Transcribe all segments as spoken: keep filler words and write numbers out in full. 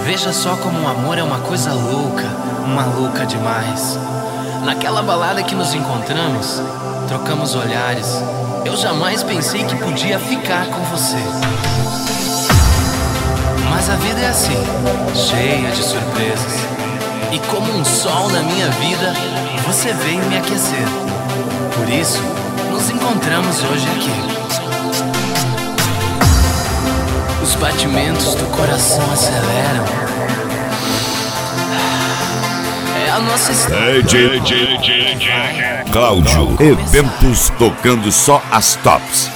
Veja só como o amor é uma coisa louca, maluca demais. Naquela balada que nos encontramos, trocamos olhares. Eu jamais pensei que podia ficar com você. Mas a vida é assim, cheia de surpresas. E como um sol na minha vida, você veio me aquecer. Por isso, nos encontramos hoje aqui. Os batimentos do coração aceleram. É a nossa história. D J Cláudio, eventos tocando só as tops.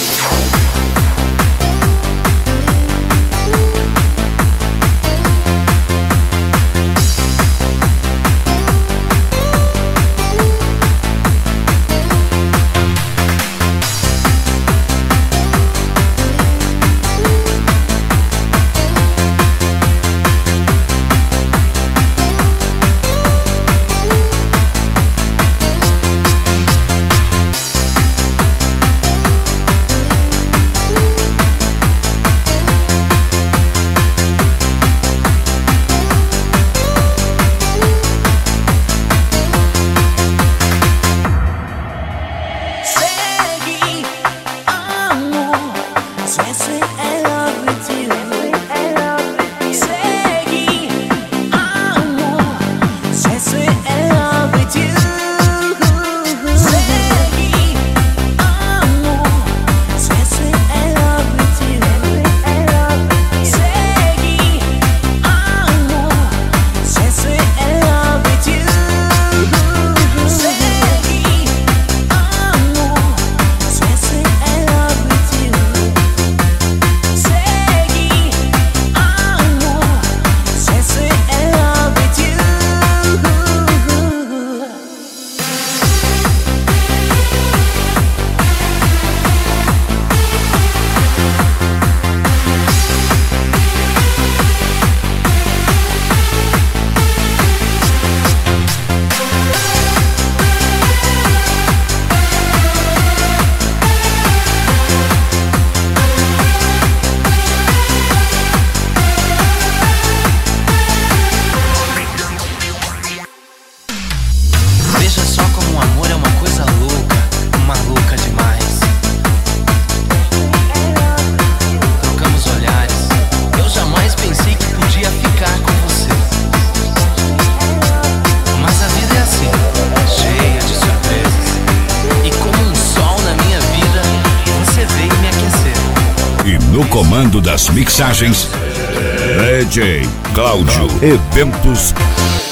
No comando das mixagens, D J Cláudio, eventos